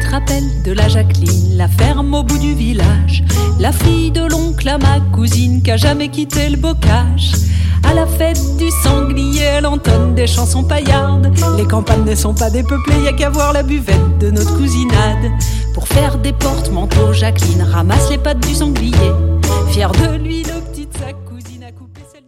rappelle de la Jacqueline, la ferme au bout du village, la fille de l'oncle à ma cousine qui a jamais quitté le bocage. À la fête du sanglier, elle entonne des chansons paillardes. Les campagnes ne sont pas dépeuplées, y a qu'à voir la buvette de notre cousinade. Pour faire des porte-manteaux, Jacqueline ramasse les pattes du sanglier, fière de lui le petit sac.